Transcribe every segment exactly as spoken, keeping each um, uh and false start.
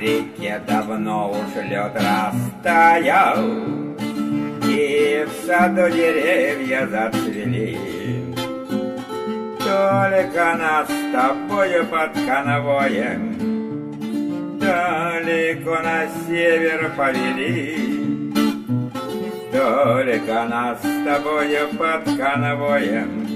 реке давно уж лед растаял, и в саду деревья зацвели. Только нас с тобою под конвоем далеко на север повели. Только нас с тобою под конвоем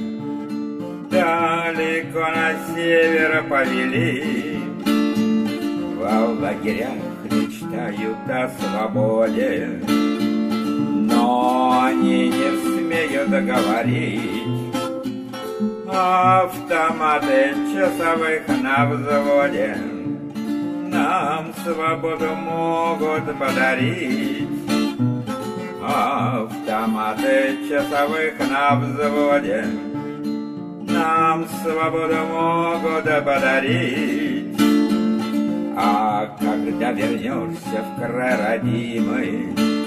далеко на север повели. Во лагерях мечтают о свободе, но они не смеют говорить. Автоматы часовых на взводе нам свободу могут подарить. Автоматы часовых на взводе нам свободу могут подарить. А когда вернешься в край родимый,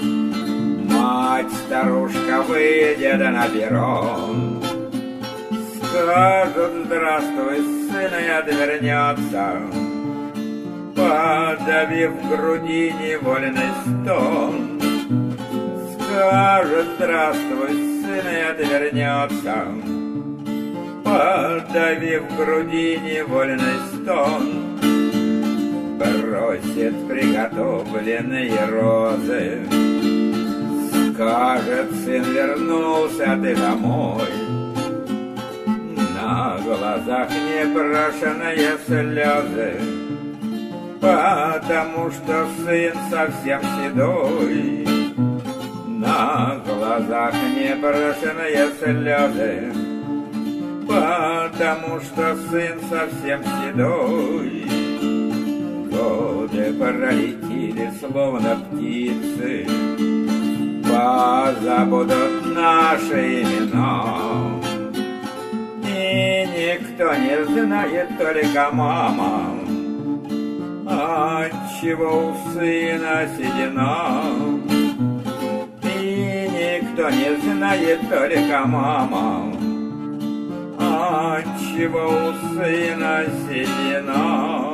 мать-старушка выйдет на перрон, скажут: здравствуй, сын, и отвернется, подавив в груди невольный стон. Скажет: здравствуй, сын, и отвернется, подавив в груди невольный стон. Бросит приготовленные розы, скажет: сын, вернулся ты домой. На глазах непрошенные слезы, потому что сын совсем седой. На глазах непрошенные слезы, потому что сын совсем седой. Годы пролетели, словно птицы, позабудут наши имена. И никто не знает, только мама, отчего у сына седина. И никто не знает, только мама, отчего у сына седина.